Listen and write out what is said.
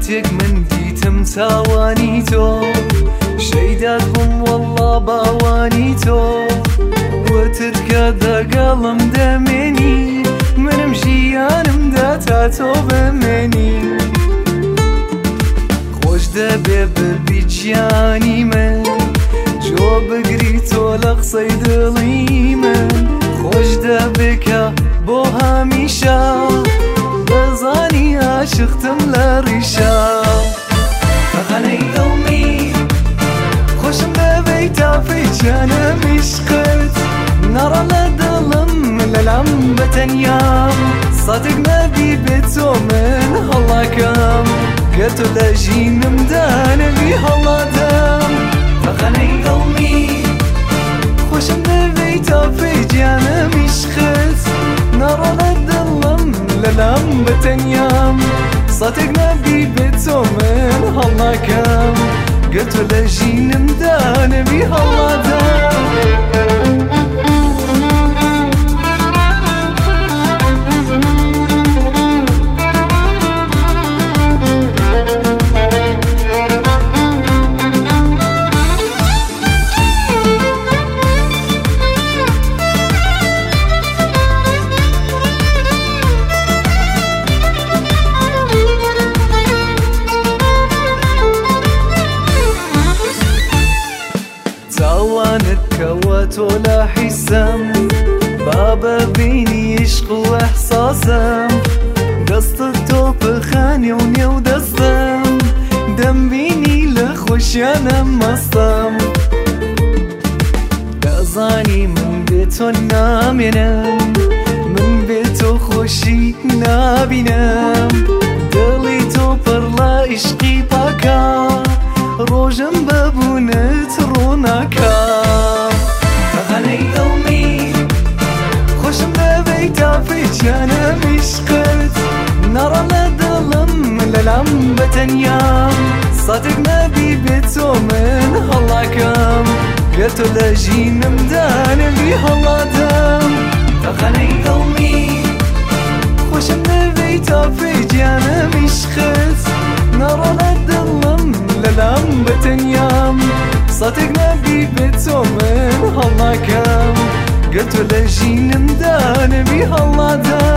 كاتيك من ديتم تاواني تو شيدات بوم والله باواني تو وتتكذا قلم دمني من مجيان مداتاتو بمني خوش دبي ببيجياني من جو بقريتو لقصي دلي من خوش دبكا بو هميشا بزاني عاشقتم لريشا فغني دومي خوشم ببيتا في جانا مشقت نرى لدلم للعم بتنيام صادق نبي بيتو من هلا كام قلتو لجين مدان بي هلا دام فغني دومي خوشم ببيتا في جانا مشقت نرى لدلم للعم بتنيام صادق نبي بيتو من هلا كام قلتو لجين مدان بي هلا دام توانت كوت ولا حسام بابا بيني عشق واحساسم قصدك توب خاني ونيو دستم دم بيني لخوش انا مصدم دازاني من بيتو نامينم من بيتو خوشي نابينم دلي تو برلا عشقي باكا روجم ببونت روناكا فغني دومي خوشم ببيتا في جانا مشقت نرى لدلم للعم بتنيام صادق نبي بيتو من هلا كام قلتو لجين مدان بي هلا دام فغني دومي خوشم ببيتا في جانا مشقت نرى لدلم للعم بتنيام صادق نبي بيتو من هلا كام قلتو لجين مدان بي هلا دام